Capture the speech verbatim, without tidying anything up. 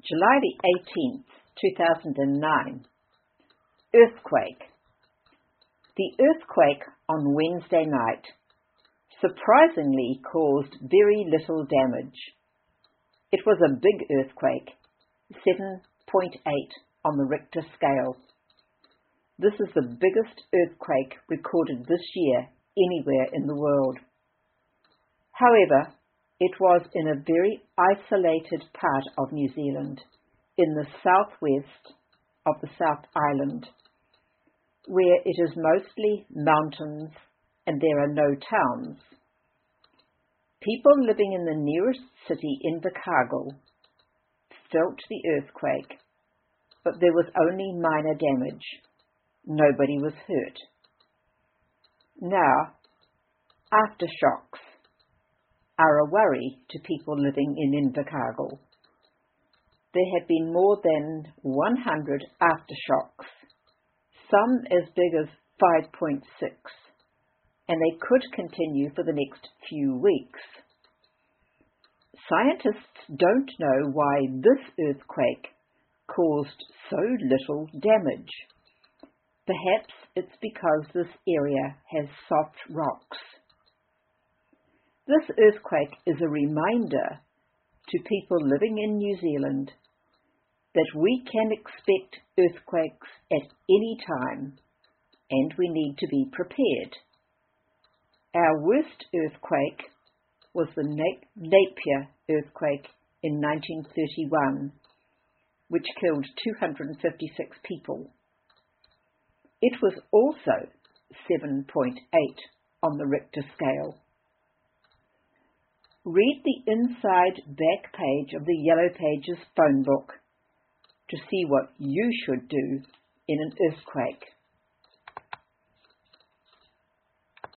July the eighteenth, two thousand nine. Earthquake. The earthquake on Wednesday night surprisingly caused very little damage. It was a big earthquake, seven point eight on the Richter scale. This is the biggest earthquake recorded this year anywhere in the world. However, it was in a very isolated part of New Zealand, in the southwest of the South Island, where it is mostly mountains and there are no towns. People living in the nearest city, Invercargill, felt the earthquake, but there was only minor damage. Nobody was hurt. Now, aftershocks are a worry to people living in Invercargill. There have been more than one hundred aftershocks, some as big as five point six, and they could continue for the next few weeks. Scientists don't know why this earthquake caused so little damage. Perhaps it's because this area has soft rocks. This earthquake is a reminder to people living in New Zealand that we can expect earthquakes at any time, and we need to be prepared. Our worst earthquake was the Napier earthquake in nineteen thirty-one, which killed two hundred fifty-six people. It was also seven point eight on the Richter scale. Read the inside back page of the Yellow Pages phone book to see what you should do in an earthquake.